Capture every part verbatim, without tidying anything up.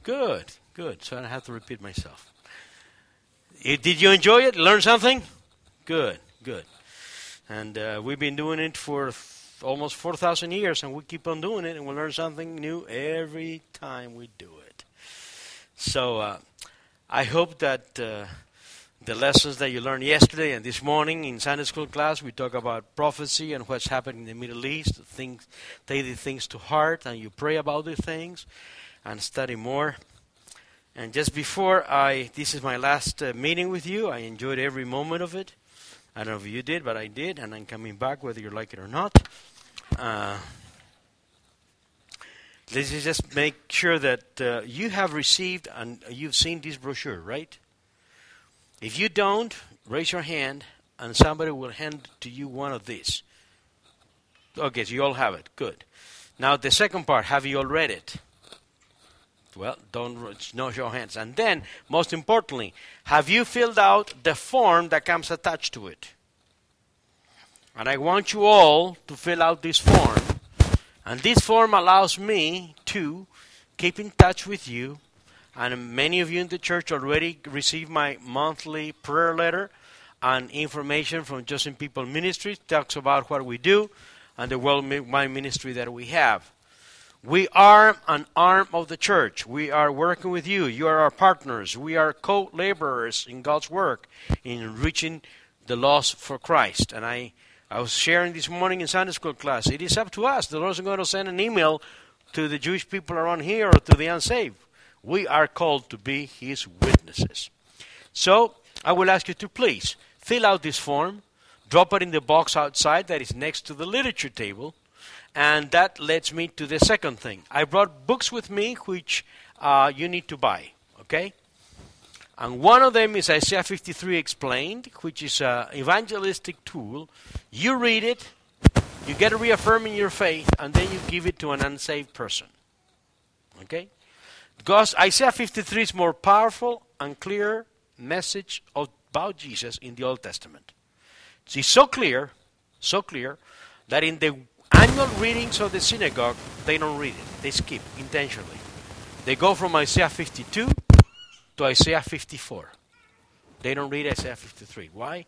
Good, good. So I don't have to repeat myself. Eh, Did you enjoy it? Learn something? Good, good. And uh, we've been doing it for th- almost four thousand years, and we keep on doing it, and we learn something new every time we do it. So uh, I hope that uh, the lessons that you learned yesterday and this morning in Sunday school class, we talk about prophecy and what's happening in the Middle East. Things, take the things to heart, and you pray about the things and study more. And just before I, this is my last uh, meeting with you. I enjoyed every moment of it. I don't know if you did, but I did, and I'm coming back whether you like it or not. Uh, let's just make sure that uh, you have received and you've seen this brochure, right? If you don't, raise your hand, and somebody will hand to you one of these. Okay, so you all have it. Good. Now, the second part, have you all read it? Well, don't no show hands. And then, most importantly, have you filled out the form that comes attached to it? And I want you all to fill out this form. And this form allows me to keep in touch with you. And many of you in the church already received my monthly prayer letter and information from Chosen People Ministries. Talks about what we do and the worldwide ministry that we have. We are an arm of the church. We are working with you. You are our partners. We are co-laborers in God's work in reaching the lost for Christ. And I, I was sharing this morning in Sunday school class. It is up to us. The Lord is going to send an email to the Jewish people around here or to the unsaved. We are called to be His witnesses. So I will ask you to please fill out this form. Drop it in the box outside that is next to the literature table. And that leads me to the second thing. I brought books with me which uh, you need to buy, okay? And one of them is Isaiah fifty-three Explained, which is an evangelistic tool. You read it, you get a reaffirming your faith, and then you give it to an unsaved person, okay? Because Isaiah fifty-three is more powerful and clear message about Jesus in the Old Testament. It's so clear, so clear, that in the annual readings of the synagogue, they don't read it. They skip intentionally. They go from Isaiah fifty-two to Isaiah fifty-four. They don't read Isaiah fifty-three. Why?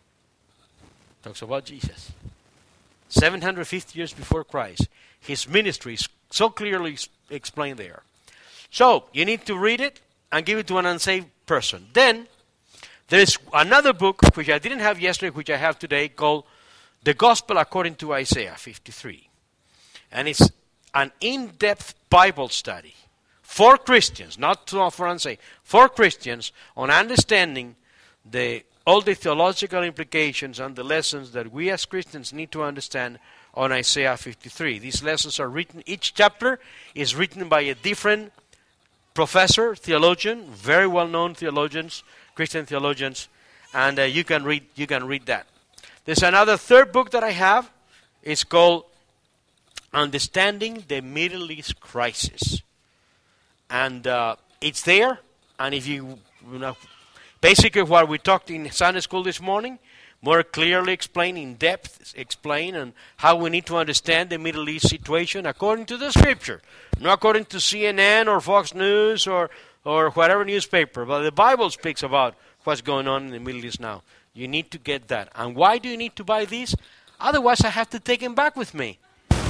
Talks about Jesus. seven hundred fifty years before Christ. His ministry is so clearly explained there. So, you need to read it and give it to an unsaved person. Then, there is another book, which I didn't have yesterday, which I have today, called The Gospel According to Isaiah fifty-three. And it's an in-depth Bible study for Christians, not for unsaved, for Christians on understanding the all the theological implications and the lessons that we as Christians need to understand on Isaiah fifty-three. These lessons are written, each chapter is written by a different professor, theologian, very well-known theologians, Christian theologians, and uh, you can read you can read that. There's another third book that I have. It's called Understanding the Middle East Crisis. And uh, it's there. And if you, you know, basically what we talked in Sunday school this morning, more clearly explain, in depth explain, and how we need to understand the Middle East situation according to the Scripture. Not according to C N N or Fox News or, or whatever newspaper. But the Bible speaks about what's going on in the Middle East now. You need to get that. And why do you need to buy these? Otherwise, I have to take him back with me.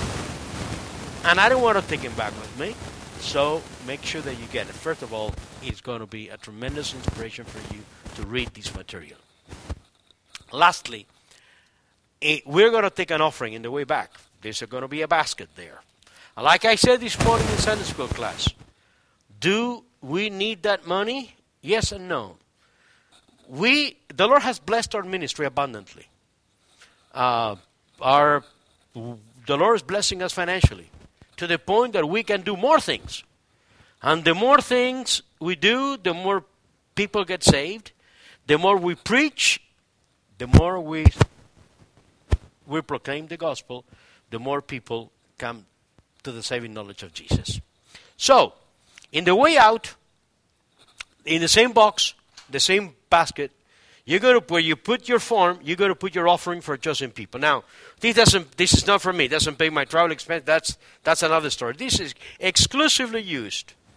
And I don't want to take him back with me. So make sure that you get it. First of all, it's going to be a tremendous inspiration for you to read this material. Lastly, eh, we're going to take an offering in the way back. There's going to be a basket there. And like I said this morning in Sunday school class, do we need that money? Yes and no. We, the Lord has blessed our ministry abundantly. Uh, our, the Lord is blessing us financially to the point that we can do more things. And the more things we do, the more people get saved. The more we preach, the more we, we proclaim the gospel, the more people come to the saving knowledge of Jesus. So, in the way out, in the same box, the same basket, you're going to, where you put your form, you're going to put your offering for chosen people. Now, this doesn't, this is not for me. It doesn't pay my travel expense. That's, that's another story. This is exclusively used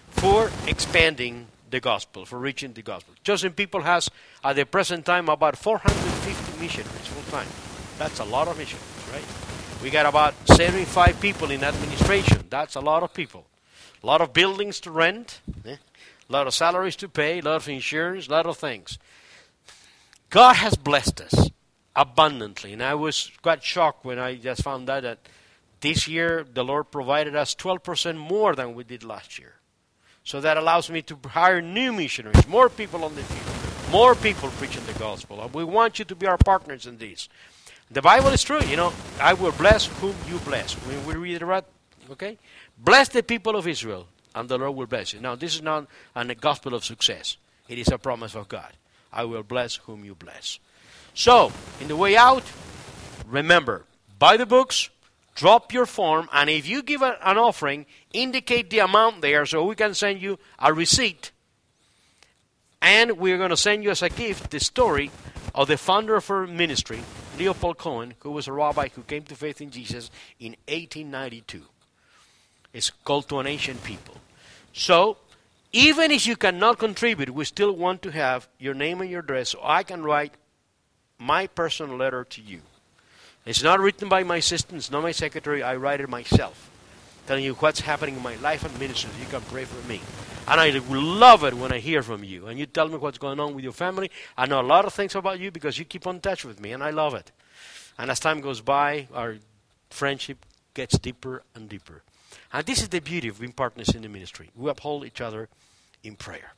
for expanding the gospel, for reaching the gospel. Chosen People has, at the present time, about four hundred fifty missionaries full-time. That's a lot of missionaries, right? We got about seventy-five people in administration. That's a lot of people. A lot of buildings to rent, eh? A lot of salaries to pay, a lot of insurance, a lot of things. God has blessed us abundantly, and I was quite shocked when I just found out that this year the Lord provided us twelve percent more than we did last year. So that allows me to hire new missionaries, more people on the field, more people preaching the gospel. And we want you to be our partners in this. The Bible is true, you know. I will bless whom you bless. When we read it right, okay? Bless the people of Israel, and the Lord will bless you. Now, this is not a gospel of success. It is a promise of God. I will bless whom you bless. So, in the way out, remember, buy the books, drop your form, and if you give a, an offering, indicate the amount there so we can send you a receipt. And we're going to send you as a gift the story of the founder of our ministry, Leopold Cohen, who was a rabbi who came to faith in Jesus in eighteen ninety-two. It's called To an Ancient People. So, even if you cannot contribute, we still want to have your name and your address so I can write my personal letter to you. It's not written by my assistant, it's not my secretary, I write it myself, telling you what's happening in my life and ministry. You can pray for me. And I love it when I hear from you, and you tell me what's going on with your family. I know a lot of things about you because you keep in touch with me, and I love it. And as time goes by, our friendship gets deeper and deeper. And this is the beauty of being partners in the ministry. We uphold each other in prayer.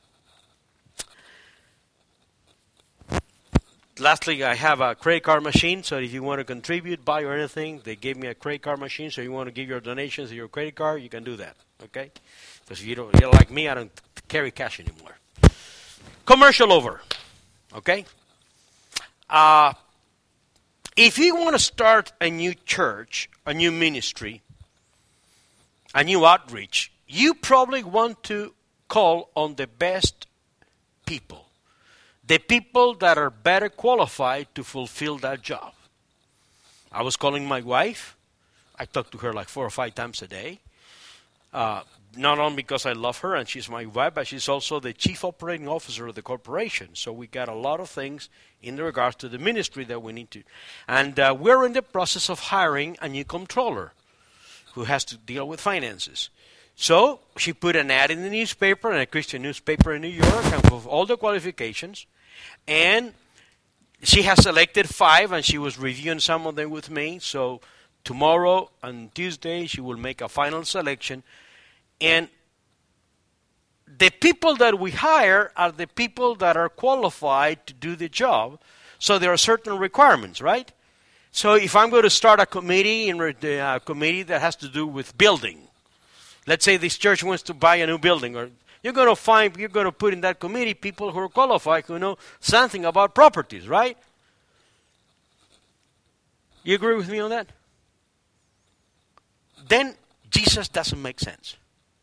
Lastly, I have a credit card machine, so if you want to contribute, buy or anything, they gave me a credit card machine, so if you want to give your donations to your credit card, you can do that, okay? Because you don't, you're like me, I don't carry cash anymore. Commercial over, okay? Uh, if you want to start a new church, a new ministry, a new outreach, you probably want to call on the best people. The people that are better qualified to fulfill that job. I was calling my wife. I talk to her like four or five times a day. Uh, not only because I love her and she's my wife, but she's also the chief operating officer of the corporation. So we got a lot of things in regards to the ministry that we need to. And uh, we're in the process of hiring a new controller who has to deal with finances. So she put an ad in the newspaper, in a Christian newspaper in New York, and with all the qualifications. And she has selected five, and she was reviewing some of them with me. So tomorrow and Tuesday, she will make a final selection. And the people that we hire are the people that are qualified to do the job. So there are certain requirements, right? So if I'm going to start a committee, in a committee that has to do with building, let's say this church wants to buy a new building, or you're going to find, you're going to put in that committee people who are qualified, who know something about properties, right? You agree with me on that? Then Jesus doesn't make sense.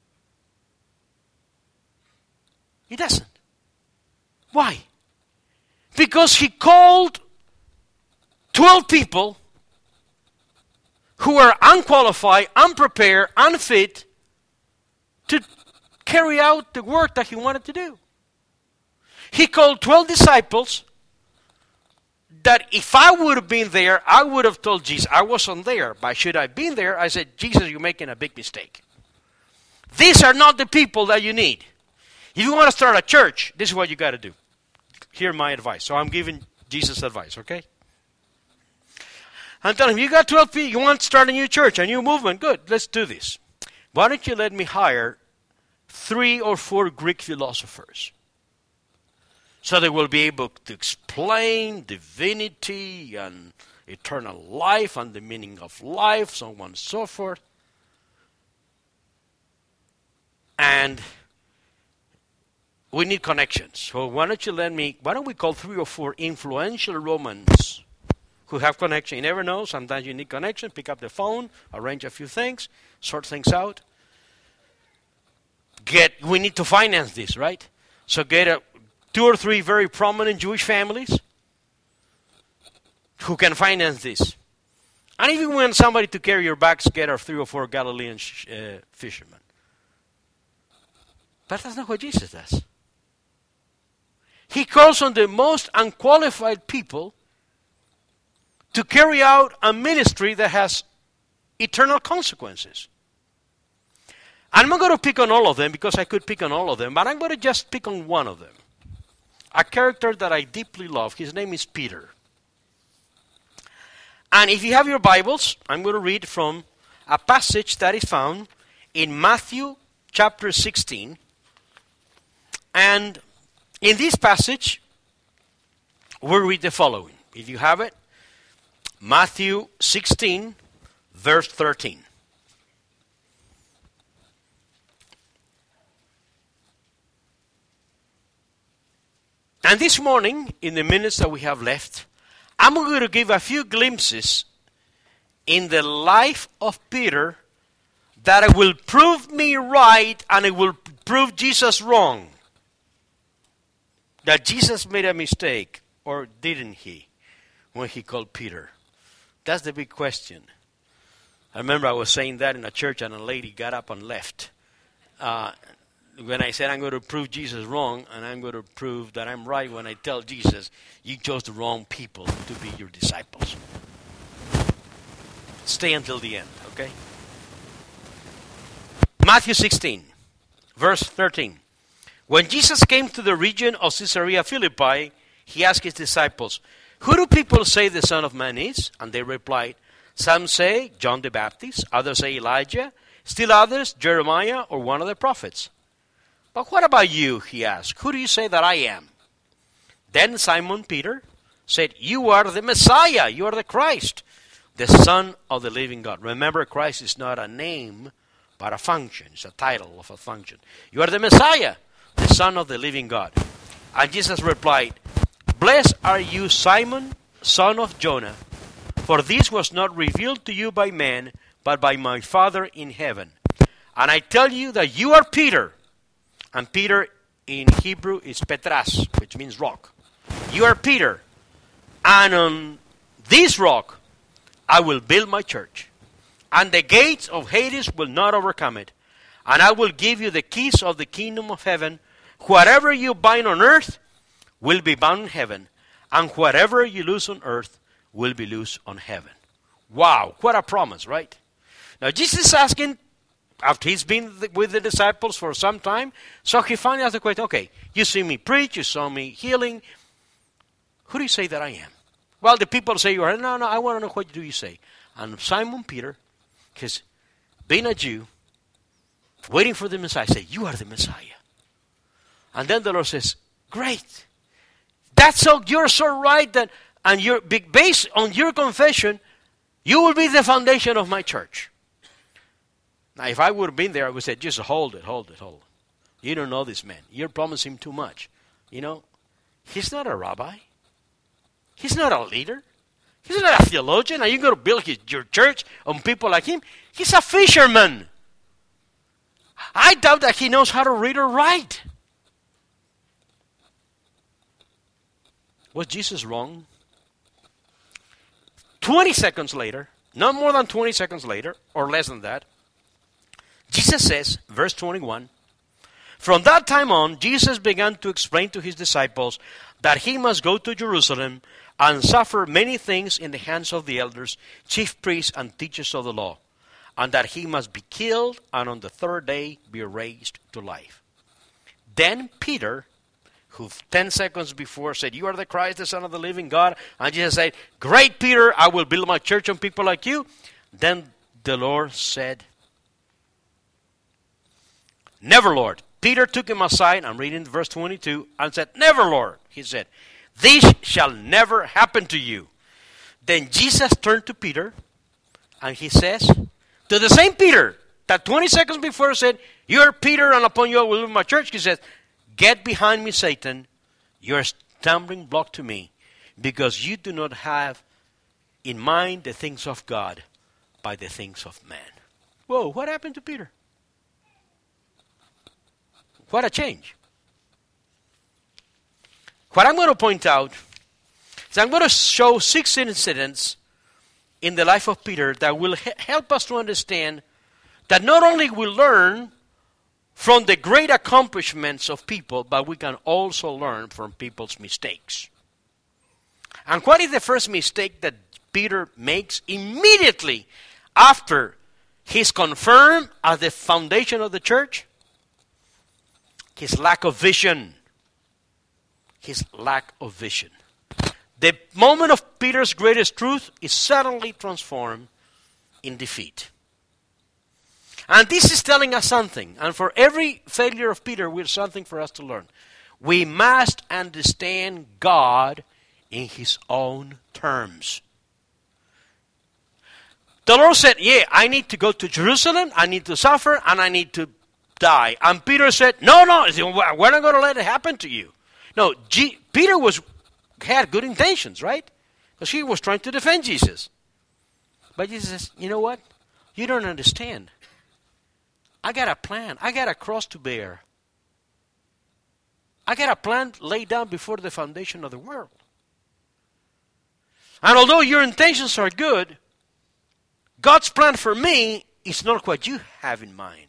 He doesn't. Why? Because he called twelve people who are unqualified, unprepared, unfit to carry out the work that he wanted to do. He called twelve disciples that if I would have been there, I would have told Jesus, I wasn't there, but should I have been there, I said, Jesus, you're making a big mistake. These are not the people that you need. If you want to start a church, this is what you got to do. Hear my advice. So I'm giving Jesus advice, okay? I'm telling him, you got twelve people, you want to start a new church, a new movement, good, let's do this. Why don't you let me hire three or four Greek philosophers so they will be able to explain divinity and eternal life and the meaning of life, so on and so forth. And we need connections. So why don't you let me, why don't we call three or four influential Romans who have connection? You never know, sometimes you need connection, pick up the phone, arrange a few things, sort things out. Get, we need to finance this, right? So get a, two or three very prominent Jewish families who can finance this. And if you want somebody to carry your bags, get our three or four Galilean sh- uh, fishermen. But that's not what Jesus does. He calls on the most unqualified people to carry out a ministry that has eternal consequences. I'm not going to pick on all of them because I could pick on all of them, but I'm going to just pick on one of them. A character that I deeply love. His name is Peter. And if you have your Bibles, I'm going to read from a passage that is found in Matthew chapter sixteen. And in this passage, we'll read the following. If you have it, Matthew sixteen, verse thirteen. And this morning, in the minutes that we have left, I'm going to give a few glimpses in the life of Peter that will prove me right and it will prove Jesus wrong. That Jesus made a mistake, or didn't he, when he called Peter? That's the big question. I remember I was saying that in a church and a lady got up and left. Uh, when I said I'm going to prove Jesus wrong and I'm going to prove that I'm right when I tell Jesus, you chose the wrong people to be your disciples. Stay until the end, okay? Matthew sixteen, verse thirteen. When Jesus came to the region of Caesarea Philippi, he asked his disciples, who do people say the Son of Man is? And they replied, some say John the Baptist, others say Elijah, still others Jeremiah or one of the prophets. But what about you, he asked, who do you say that I am? Then Simon Peter said, you are the Messiah, you are the Christ, the Son of the living God. Remember, Christ is not a name, but a function. It's a title of a function. You are the Messiah, the Son of the living God. And Jesus replied, blessed are you, Simon, son of Jonah, for this was not revealed to you by man, but by my Father in heaven. And I tell you that you are Peter, and Peter in Hebrew is Petras, which means rock. You are Peter, and on this rock I will build my church, and the gates of Hades will not overcome it. And I will give you the keys of the kingdom of heaven. Whatever you bind on earth will be bound in heaven, and whatever you loose on earth will be loose on heaven. Wow, what a promise, right? Now Jesus is asking, after he's been with the disciples for some time, so he finally asked the question, okay, you see me preach, you saw me healing. Who do you say that I am? Well, the people say you are. No, no, I want to know what do you say. And Simon Peter, because being a Jew, waiting for the Messiah, say, you are the Messiah. And then the Lord says, great. That's so, you're so right that, and you're based on your confession, you will be the foundation of my church. Now, if I would have been there, I would say, just hold it, hold it, hold it. You don't know this man. You're promising too much. You know, he's not a rabbi. He's not a leader. He's not a theologian. Are you going to build his, your church on people like him? He's a fisherman. I doubt that he knows how to read or write. Was Jesus wrong? twenty seconds later, not more than twenty seconds later, or less than that, Jesus says, verse twenty-one, from that time on, Jesus began to explain to his disciples that he must go to Jerusalem and suffer many things in the hands of the elders, chief priests, and teachers of the law, and that he must be killed and on the third day be raised to life. Then Peter, who ten seconds before said, you are the Christ, the Son of the living God, and Jesus said, great Peter, I will build my church on people like you. Then the Lord said, never, Lord. Peter took him aside, I'm reading verse twenty-two, and said, never, Lord. He said, this shall never happen to you. Then Jesus turned to Peter, and he says, to the same Peter that twenty seconds before said, you are Peter, and upon you I will build my church, he says, get behind me, Satan. You're a stumbling block to me, because you do not have in mind the things of God, by the things of man. Whoa, what happened to Peter? What a change. What I'm going to point out is I'm going to show six incidents in the life of Peter that will he- help us to understand that not only we learn from the great accomplishments of people, but we can also learn from people's mistakes. And what is the first mistake that Peter makes immediately after he's confirmed as the foundation of the church? His lack of vision. His lack of vision. The moment of Peter's greatest truth is suddenly transformed in defeat. And this is telling us something. And for every failure of Peter, there's something for us to learn. We must understand God in His own terms. The Lord said, yeah, I need to go to Jerusalem, I need to suffer, and I need to die. And Peter said, no, no, we're not going to let it happen to you. No, G- Peter was had good intentions, right? Because he was trying to defend Jesus. But Jesus says, you know what? You don't understand. I got a plan. I got a cross to bear. I got a plan laid down before the foundation of the world. And although your intentions are good, God's plan for me is not what you have in mind.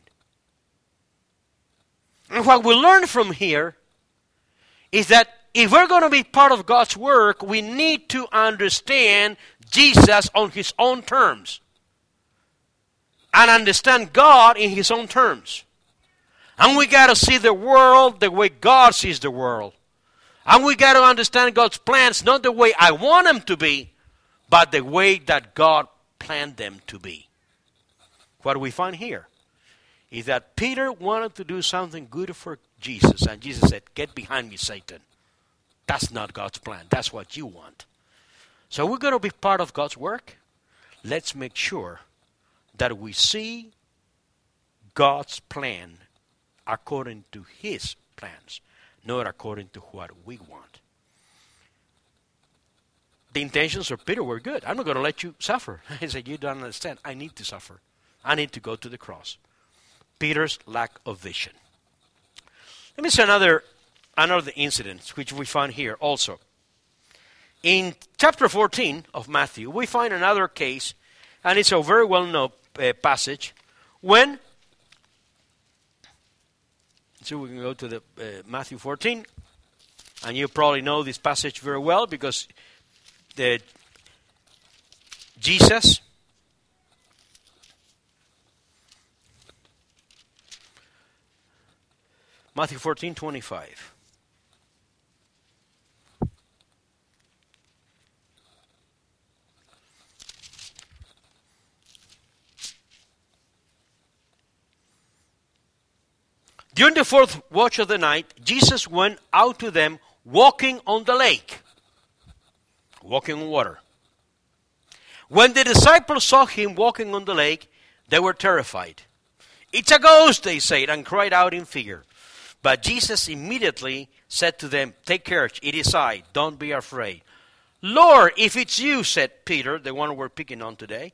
And what we learn from here is that if we're going to be part of God's work, we need to understand Jesus on His own terms. And understand God in His own terms. And we got to see the world the way God sees the world. And we got to understand God's plans not the way I want them to be, but the way that God planned them to be. What we find here is that Peter wanted to do something good for Jesus. And Jesus said, get behind me, Satan. That's not God's plan. That's what you want. So we're going to be part of God's work. Let's make sure that we see God's plan according to His plans, not according to what we want. The intentions of Peter were good. I'm not going to let you suffer. He said, you don't understand. I need to suffer. I need to go to the cross. Peter's lack of vision. Let me say another, another incident which we find here also. In chapter fourteen of Matthew, we find another case, and it's a very well-known uh, passage, when, so we can go to the uh, Matthew fourteen, and you probably know this passage very well because the Jesus Matthew fourteen twenty-five. During the fourth watch of the night, Jesus went out to them walking on the lake. Walking on water. When the disciples saw him walking on the lake, they were terrified. It's a ghost, they said, and cried out in fear. But Jesus immediately said to them, take courage, it is I, don't be afraid. Lord, if it's you, said Peter, the one we're picking on today,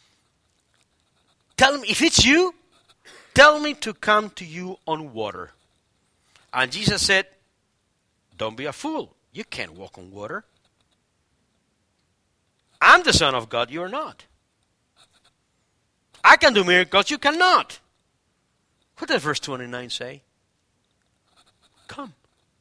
tell me, if it's you, tell me to come to you on water. And Jesus said, don't be a fool, you can't walk on water. I'm the Son of God, you're not. I can do miracles, you cannot. What does verse twenty-nine say? Come.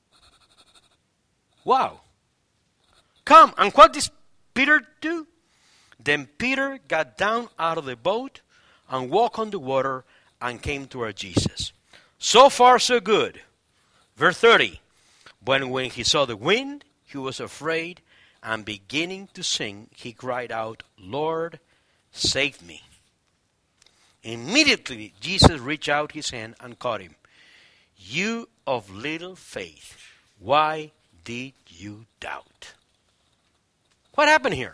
Wow. Come. And what did Peter do? Then Peter got down out of the boat and walked on the water and came toward Jesus. So far, so good. Verse thirty. When, when he saw the wind, he was afraid, and beginning to sink, he cried out, Lord, save me. Immediately, Jesus reached out his hand and caught him. You of little faith, why did you doubt? What happened here?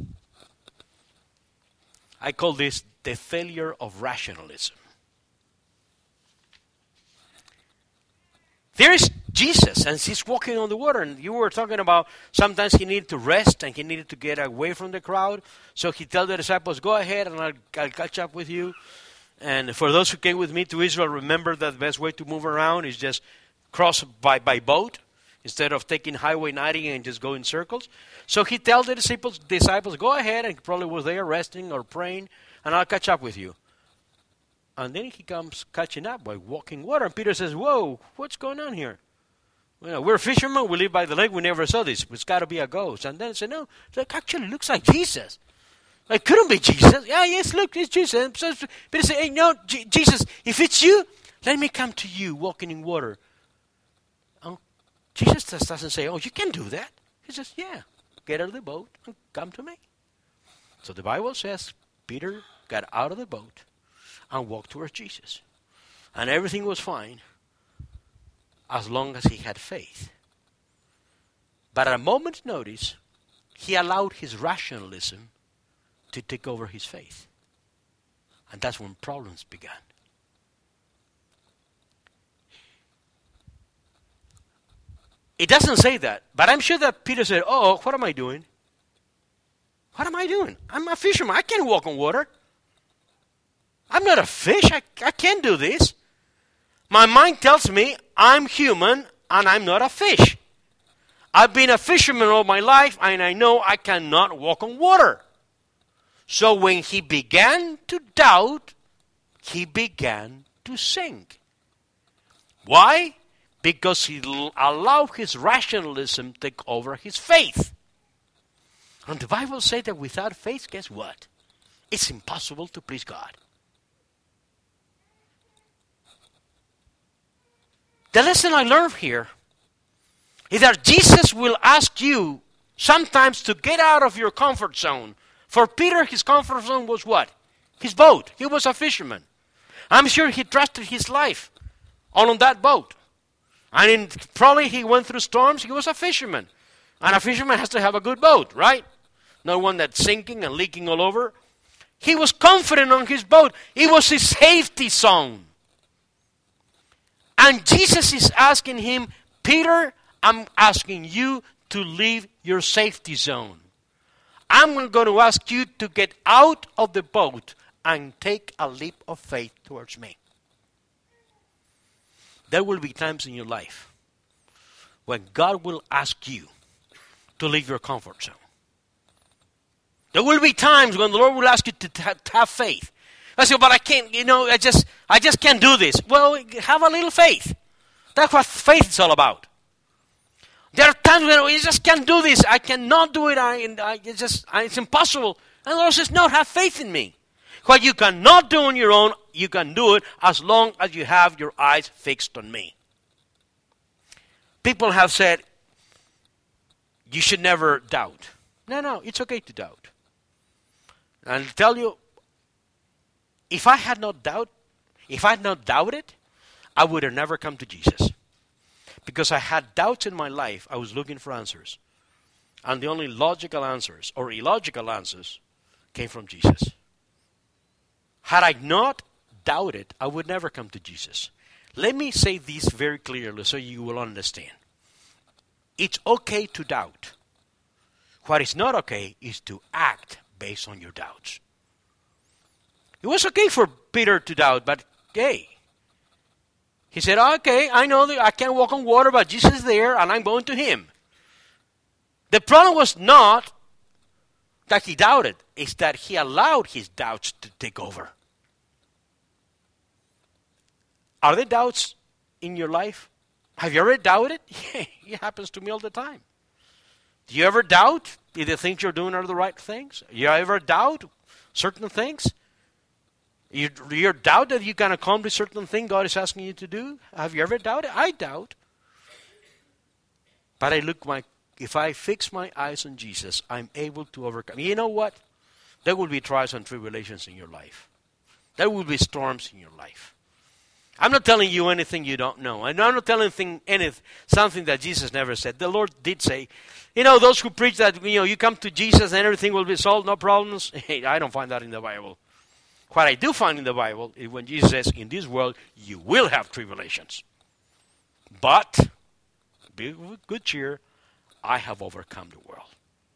I call this the failure of rationalism. There is Jesus, and he's walking on the water, and you were talking about sometimes he needed to rest, and he needed to get away from the crowd, so he told the disciples, go ahead, and I'll, I'll catch up with you. And for those who came with me to Israel, remember that the best way to move around is just cross by, by boat, instead of taking Highway ninety and just go in circles. So he told the disciples, disciples, go ahead, and he probably was there resting or praying, and I'll catch up with you. And then he comes catching up by walking water. And Peter says, whoa, what's going on here? Well, we're fishermen. We live by the lake. We never saw this. It's got to be a ghost. And then he said, no, it actually looks like Jesus. It couldn't be Jesus. Yeah, yes, look, it's Jesus. So Peter said, hey, no, J- Jesus, if it's you, let me come to you walking in water. And Jesus just doesn't say, oh, you can do that. He says, yeah, get out of the boat and come to me. So the Bible says Peter got out of the boat and walked towards Jesus. And everything was fine as long as he had faith. But at a moment's notice, he allowed his rationalism to take over his faith. And that's when problems began. It doesn't say that, but I'm sure that Peter said, oh, what am I doing? What am I doing? I'm a fisherman. I can't walk on water. I'm not a fish. I, I can't do this. My mind tells me I'm human and I'm not a fish. I've been a fisherman all my life and I know I cannot walk on water. So when he began to doubt, he began to sink. Why? Because he allowed his rationalism to take over his faith. And the Bible says that without faith, guess what? It's impossible to please God. The lesson I learned here is that Jesus will ask you sometimes to get out of your comfort zone. For Peter, his comfort zone was what? His boat. He was a fisherman. I'm sure he trusted his life on that boat. And in, probably he went through storms. He was a fisherman. And a fisherman has to have a good boat, right? Not one that's sinking and leaking all over. He was confident on his boat. It was his safety zone. And Jesus is asking him, Peter, I'm asking you to leave your safety zone. I'm going to ask you to get out of the boat and take a leap of faith towards me. There will be times in your life when God will ask you to leave your comfort zone. There will be times when the Lord will ask you to, to, to have faith. I say, but I can't, you know, I just, I just can't do this. Well, have a little faith. That's what faith is all about. There are times when you just can't do this. I cannot do it. I, I it's just, I, it's impossible. And the Lord says, no, have faith in me. What you cannot do on your own, you can do it as long as you have your eyes fixed on me. People have said, you should never doubt. No, no, it's okay to doubt. And I'll tell you, if I had not doubt, if I had not doubted, I would have never come to Jesus. Because I had doubts in my life, I was looking for answers. And the only logical answers or illogical answers came from Jesus. Had I not doubted, I would never come to Jesus. Let me say this very clearly so you will understand. It's okay to doubt. What is not okay is to act based on your doubts. It was okay for Peter to doubt, but hey, he said, okay, I know that I can't walk on water, but Jesus is there and I'm going to him. The problem was not that he doubted, it's that he allowed his doubts to take over. Are there doubts in your life? Have you ever doubted? Yeah, it happens to me all the time. Do you ever doubt if the things you're doing are the right things? You ever doubt certain things? You, you doubt that you can accomplish certain thing God is asking you to do? Have you ever doubted? I doubt. But I look my, if I fix my eyes on Jesus, I'm able to overcome. You know what? There will be trials and tribulations in your life. There will be storms in your life. I'm not telling you anything you don't know. I'm not telling anything, anything, something that Jesus never said. The Lord did say, you know, those who preach that, you know, you come to Jesus and everything will be solved, no problems. Hey, I don't find that in the Bible. What I do find in the Bible is when Jesus says, in this world, you will have tribulations. But, be with good cheer, I have overcome the world.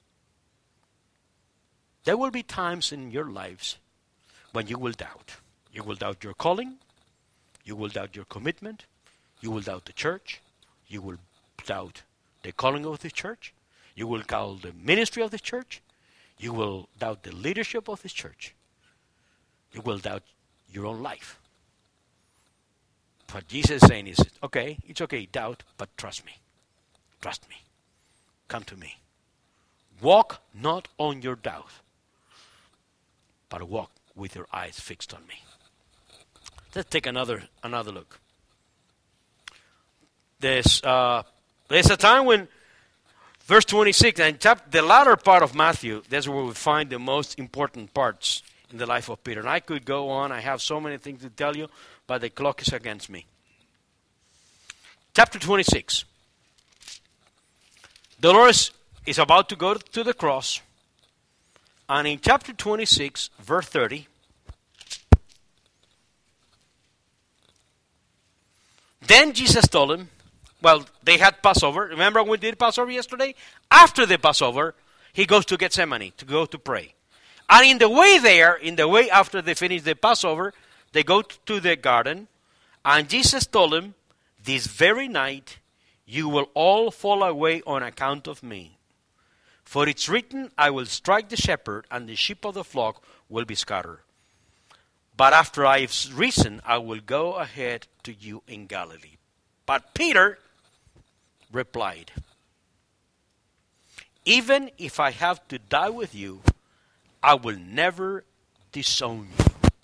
There will be times in your lives when you will doubt. You will doubt your calling. You will doubt your commitment. You will doubt the church. You will doubt the calling of the church. You will doubt the ministry of the church. You will doubt the leadership of the church. You will doubt your own life. what Jesus is saying is, okay, it's okay, doubt, but trust me. Trust me. Come to me. Walk not on your doubt, but walk with your eyes fixed on me. Let's take another another look. There's uh, there's a time when, verse twenty-six, and chap- the latter part of Matthew, that's where we find the most important parts in the life of Peter. And I could go on. I have so many things to tell you, but the clock is against me. Chapter twenty-six. The Lord is, is about to go to the cross. And in chapter twenty-six, verse thirty, then Jesus told him, well, they had Passover. Remember when we did Passover yesterday? After the Passover, he goes to Gethsemane to go to pray. And in the way there, in the way after they finish the Passover, they go to the garden. And Jesus told him, this very night you will all fall away on account of me. For it's written, I will strike the shepherd, and the sheep of the flock will be scattered. But after I have risen, I will go ahead to you in Galilee. But Peter replied, even if I have to die with you, I will never disown you.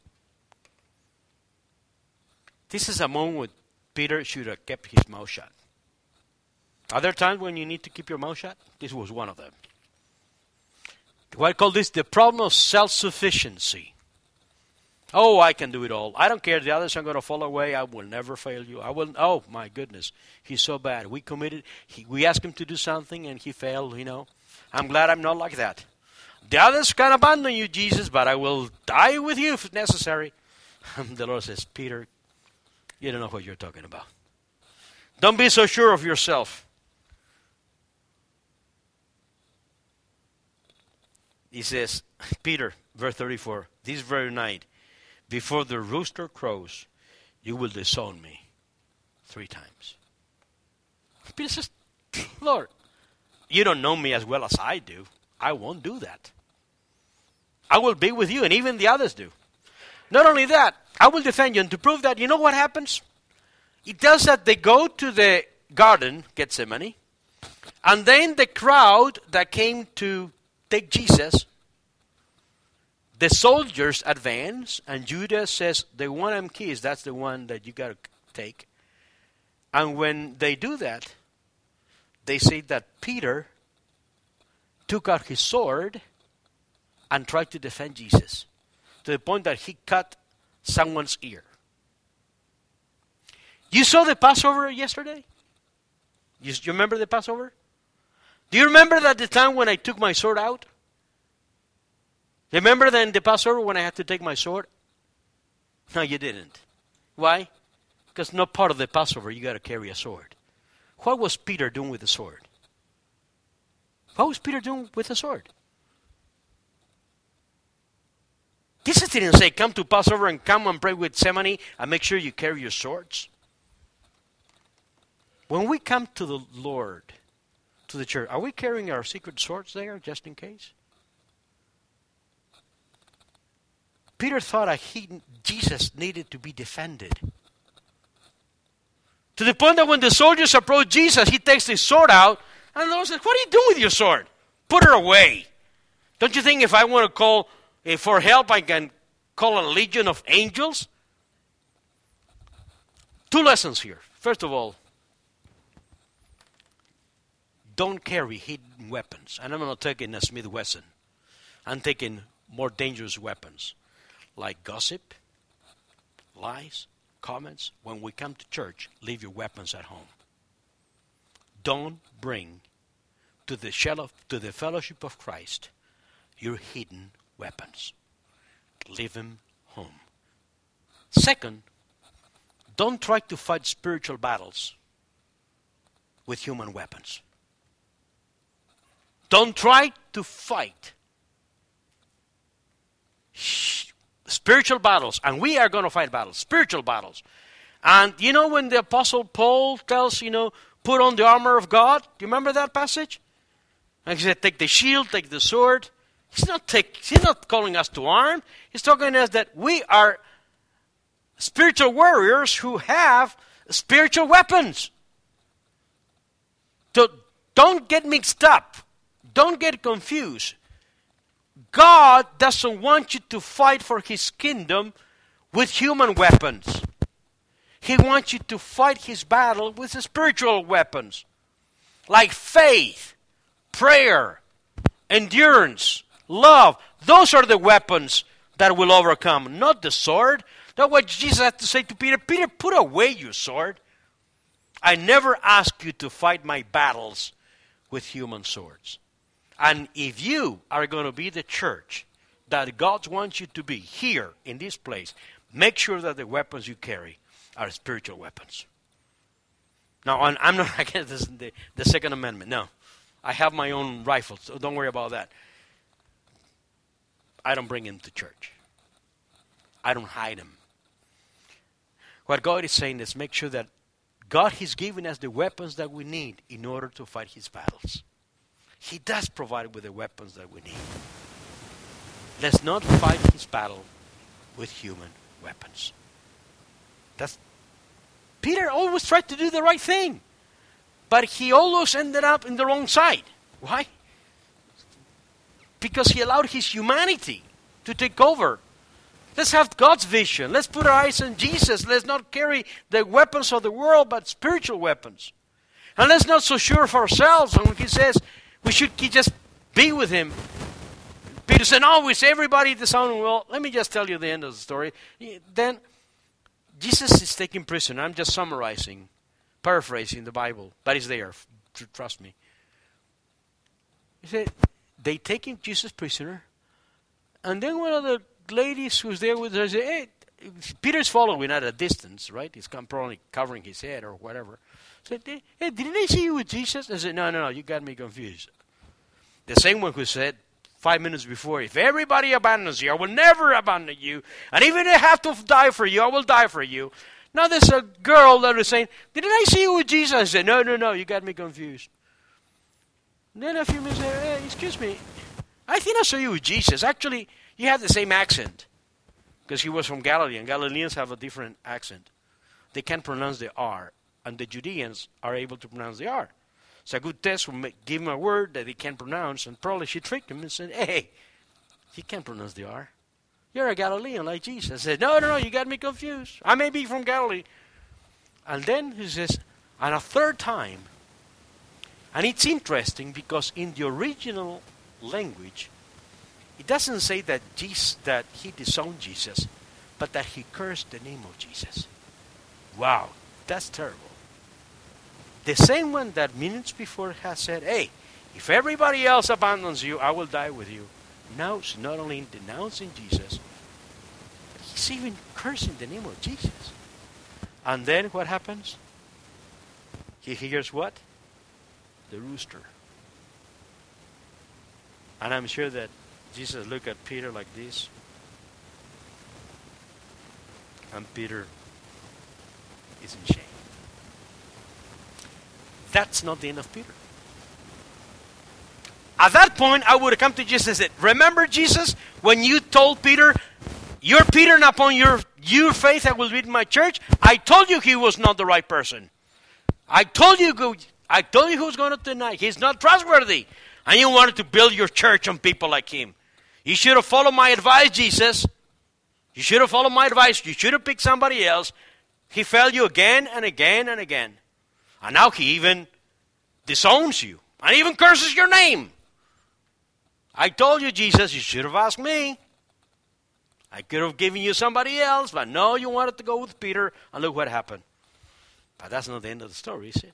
This is a moment when Peter should have kept his mouth shut. Are there times when you need to keep your mouth shut? This was one of them. What I call this the problem of self-sufficiency. Oh, I can do it all. I don't care. The others are going to fall away. I will never fail you. I will. Oh, my goodness. He's so bad. We committed. He, we asked him to do something and he failed, you know. I'm glad I'm not like that. The others can abandon you, Jesus, but I will die with you if necessary. The Lord says, Peter, you don't know what you're talking about. Don't be so sure of yourself. He says, Peter, verse thirty-four, this very night, before the rooster crows, you will disown me three times. Peter says, Lord, you don't know me as well as I do. I won't do that. I will be with you, and even the others do. Not only that, I will defend you. And to prove that, you know what happens? It does that they go to the garden, Gethsemane, and then the crowd that came to take Jesus, the soldiers advance, and Judas says, the one I'm kissed, that's the one that you got to take. And when they do that, they say that Peter took out his sword and tried to defend Jesus, to the point that he cut someone's ear. You saw the Passover yesterday? You, you remember the Passover? Do you remember that the time when I took my sword out? Remember then the Passover when I had to take my sword? No, you didn't. Why? Because no part of the Passover you got to carry a sword. What was Peter doing with the sword? What was Peter doing with the sword? Jesus didn't say, come to Passover and come and pray with Gethsemane and make sure you carry your swords. When we come to the Lord, to the church, are we carrying our secret swords there just in case? Peter thought that he, Jesus needed to be defended. To the point that when the soldiers approach Jesus, he takes his sword out, and the Lord says, what are you doing with your sword? Put her away. Don't you think if I want to call uh, for help, I can call a legion of angels? Two lessons here. First of all, don't carry hidden weapons. And I'm not taking a Smith Wesson. I'm taking more dangerous weapons like gossip, lies, comments. When we come to church, leave your weapons at home. Don't bring to the shell of, to the fellowship of Christ your hidden weapons. Leave them home. Second, don't try to fight spiritual battles with human weapons. Don't try to fight spiritual battles. And we are going to fight battles, spiritual battles. And you know when the Apostle Paul tells, you know, put on the armor of God? Do you remember that passage? And he said, take the shield, take the sword. He's not, take, he's not calling us to arm. He's talking to us that we are spiritual warriors who have spiritual weapons. So don't get mixed up. Don't get confused. God doesn't want you to fight for His kingdom with human weapons. He wants you to fight His battle with spiritual weapons, like faith, prayer, endurance, love. Those are the weapons that will overcome, not the sword. That's what Jesus had to say to Peter. Peter, put away your sword. I never ask you to fight my battles with human swords. And if you are going to be the church that God wants you to be here in this place, make sure that the weapons you carry are spiritual weapons. Now, I'm not against the, the Second Amendment. No. I have my own rifles, so don't worry about that. I don't bring them to church. I don't hide them. What God is saying is make sure that God has given us the weapons that we need in order to fight His battles. He does provide with the weapons that we need. Let's not fight His battle with human weapons. That's Peter always tried to do the right thing, but he always ended up in the wrong side. Why? Because he allowed his humanity to take over. Let's have God's vision. Let's put our eyes on Jesus. Let's not carry the weapons of the world, but spiritual weapons. And let's not so sure of ourselves. And when He says we should just be with Him, Peter said, no, with everybody the sound. Well, let me just tell you the end of the story. Then Jesus is taken prisoner. I'm just summarizing, paraphrasing the Bible, but it's there. Trust me. He said, they take him, Jesus prisoner, and then one of the ladies who's there with her said, hey, Peter's following at a distance, right? He's probably covering his head or whatever. Said, hey, didn't I see you with Jesus? I said, no, no, no, you got me confused. The same one who said five minutes before, if everybody abandons you, I will never abandon you. And even if I have to die for you, I will die for you. Now there's a girl that is saying, didn't I see you with Jesus? I said, no, no, no, you got me confused. And then a few minutes later, hey, excuse me, I think I saw you with Jesus. Actually, you have the same accent. Because he was from Galilee, and Galileans have a different accent. They can't pronounce the R, and the Judeans are able to pronounce the R. So a good test will make, give him a word that he can't pronounce, and probably she tricked him and said, hey, he can't pronounce the R. You're a Galilean like Jesus. I said, no, no, no, you got me confused. I may be from Galilee. And then he says, and a third time, and it's interesting because in the original language, it doesn't say that Jesus, that he disowned Jesus, but that he cursed the name of Jesus. Wow, that's terrible. The same one that minutes before has said, hey, if everybody else abandons you, I will die with you. Now he's not only denouncing Jesus, but he's even cursing the name of Jesus. And then what happens? He hears what? The rooster. And I'm sure that Jesus looked at Peter like this. And Peter is in shame. That's not the end of Peter. At that point, I would have come to Jesus and said, remember, Jesus, when you told Peter, you're Peter, and upon your, your faith I will build my church? I told you he was not the right person. I told you, I told you who was going to deny. He's not trustworthy. And you wanted to build your church on people like him. You should have followed my advice, Jesus. You should have followed my advice. You should have picked somebody else. He failed you again and again and again. And now he even disowns you. And even curses your name. I told you, Jesus, you should have asked me. I could have given you somebody else. But no, you wanted to go with Peter. And look what happened. But that's not the end of the story, is it?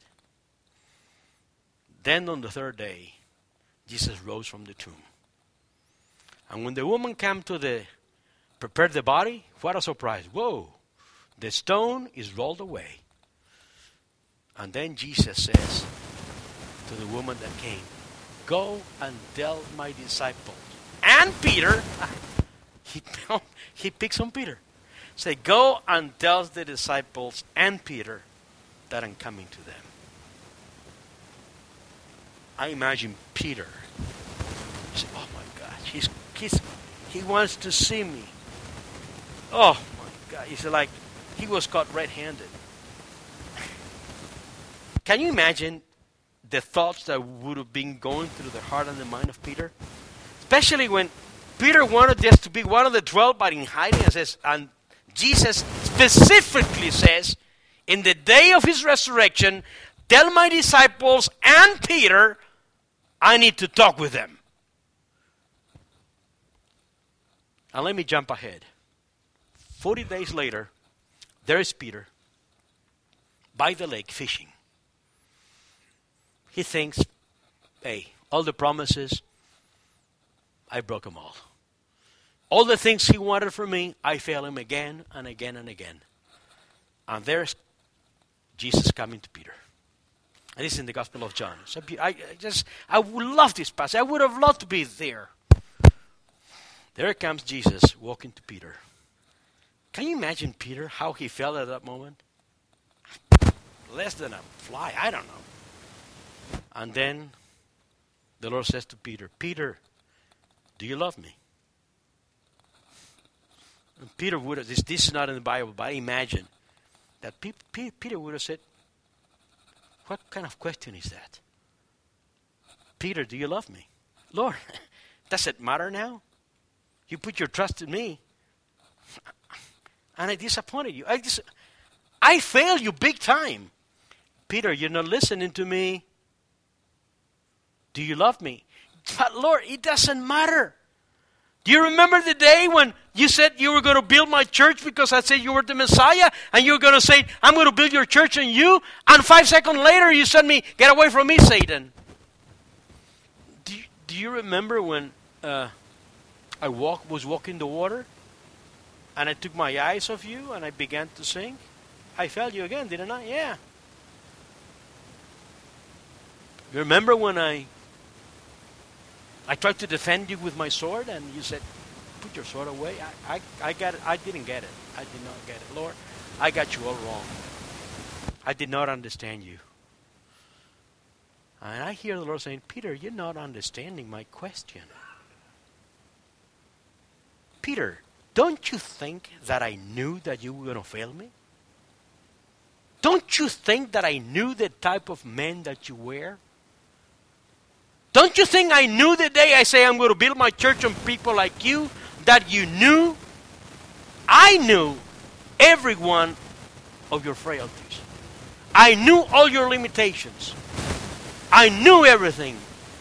Then on the third day, Jesus rose from the tomb. And when the woman came to the, prepare the body, what a surprise. Whoa, the stone is rolled away. And then Jesus says to the woman that came, go and tell my disciples. And Peter, he, he picks on Peter. Say, go and tell the disciples and Peter that I'm coming to them. I imagine Peter. He said, oh my gosh, he's, he's, he wants to see me. Oh my God. He's like, he was caught red-handed. Can you imagine the thoughts that would have been going through the heart and the mind of Peter? Especially when Peter wanted just to be one of the twelve, but in hiding, and says, and Jesus specifically says, in the day of his resurrection, tell my disciples and Peter, I need to talk with them. And let me jump ahead. Forty days later, there is Peter by the lake fishing. He thinks, hey, all the promises, I broke them all. All the things he wanted from me, I failed him again and again and again. And there's Jesus coming to Peter. And this is in the Gospel of John. So I, I just, I would love this passage. I would have loved to be there. There comes Jesus walking to Peter. Can you imagine Peter, how he felt at that moment? Less than a fly, I don't know. And then the Lord says to Peter, Peter, do you love me? And Peter would have, this, this is not in the Bible, but I imagine that P- P- Peter would have said, what kind of question is that? Peter, do you love me? Lord, does it matter now? You put your trust in me. And I disappointed you. I dis- I failed you big time. Peter, you're not listening to me. Do you love me? But Lord, it doesn't matter. Do you remember the day when you said you were going to build my church because I said you were the Messiah? And you were going to say, I'm going to build your church in you? And five seconds later you said me, get away from me, Satan. Do you, do you remember when uh, I walk, was walking the water? And I took my eyes off you and I began to sink? I failed you again, didn't I? Yeah. You remember when I I tried to defend you with my sword and you said, put your sword away? I, I, I got it. I didn't get it. I did not get it. Lord, I got you all wrong. I did not understand you. And I hear the Lord saying, Peter, you're not understanding my question. Peter, don't you think that I knew that you were going to fail me? Don't you think that I knew the type of man that you were? Don't you think I knew the day I say I'm going to build my church on people like you, that you knew? I knew every one of your frailties. I knew all your limitations. I knew everything.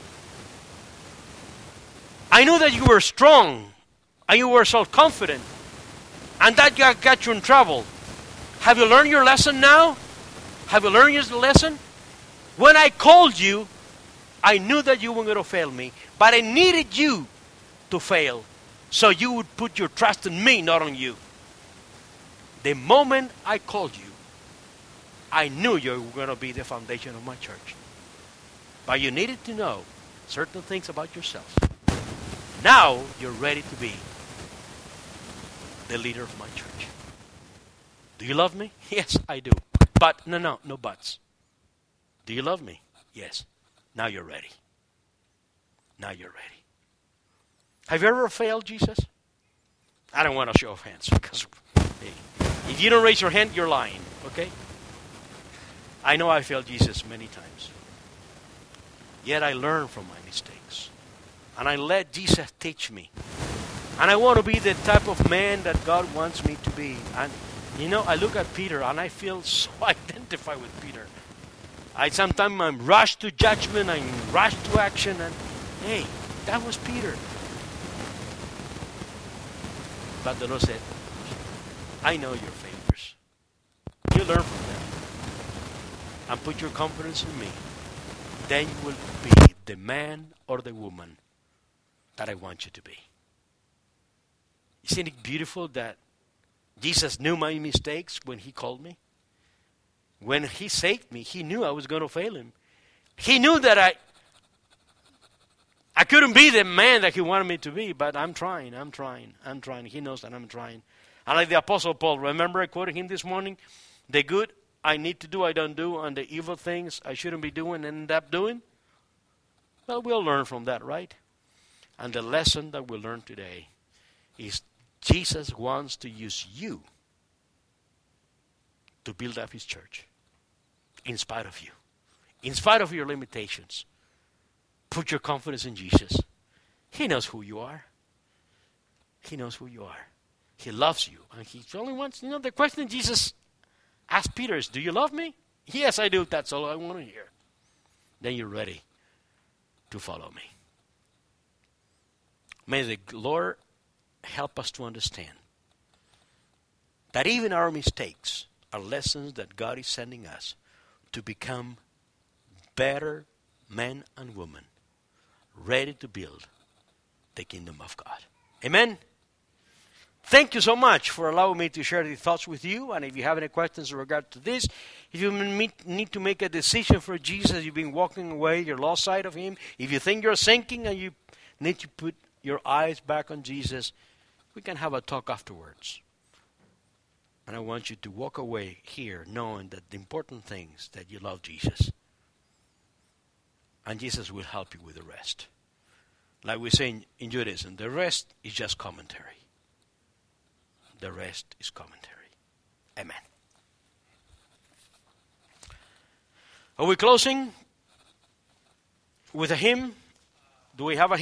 I knew that you were strong and you were self-confident, and that got, got you in trouble. Have you learned your lesson now? Have you learned your lesson? When I called you, I knew that you were going to fail me, but I needed you to fail so you would put your trust in me, not on you. The moment I called you, I knew you were going to be the foundation of my church. But you needed to know certain things about yourself. Now you're ready to be the leader of my church. Do you love me? Yes, I do. But, no, no, no buts. Do you love me? Yes. Now you're ready. Now you're ready. Have you ever failed Jesus? I don't want to show of hands because hey, if you don't raise your hand, you're lying, okay? I know I failed Jesus many times. Yet I learn from my mistakes. And I let Jesus teach me. And I want to be the type of man that God wants me to be. And you know, I look at Peter and I feel so identified with Peter. I sometimes I'm rushed to judgment, I'm rushed to action, and hey, that was Peter. But the Lord said, I know your failures. You learn from them. And put your confidence in me. Then you will be the man or the woman that I want you to be. Isn't it beautiful that Jesus knew my mistakes when he called me? When he saved me, he knew I was going to fail him. He knew that I I couldn't be the man that he wanted me to be, but I'm trying, I'm trying, I'm trying. He knows that I'm trying. And like the Apostle Paul, remember I quoted him this morning? The good I need to do, I don't do, and the evil things I shouldn't be doing and end up doing? Well, we'll learn from that, right? And the lesson that we'll learn today is Jesus wants to use you to build up his church. In spite of you. In spite of your limitations. Put your confidence in Jesus. He knows who you are. He knows who you are. He loves you. And he only wants, you know, the question Jesus asked Peter is, do you love me? Yes, I do. That's all I want to hear. Then you're ready to follow me. May the Lord help us to understand that even our mistakes are lessons that God is sending us to become better men and women ready to build the kingdom of God. Amen? Thank you so much for allowing me to share these thoughts with you. And if you have any questions in regard to this, if you need to make a decision for Jesus, you've been walking away, you're lost sight of him. If you think you're sinking and you need to put your eyes back on Jesus, we can have a talk afterwards. And I want you to walk away here knowing that the important thing is that you love Jesus. And Jesus will help you with the rest. Like we say in, in Judaism, the rest is just commentary. The rest is commentary. Amen. Are we closing with a hymn? Do we have a hymn?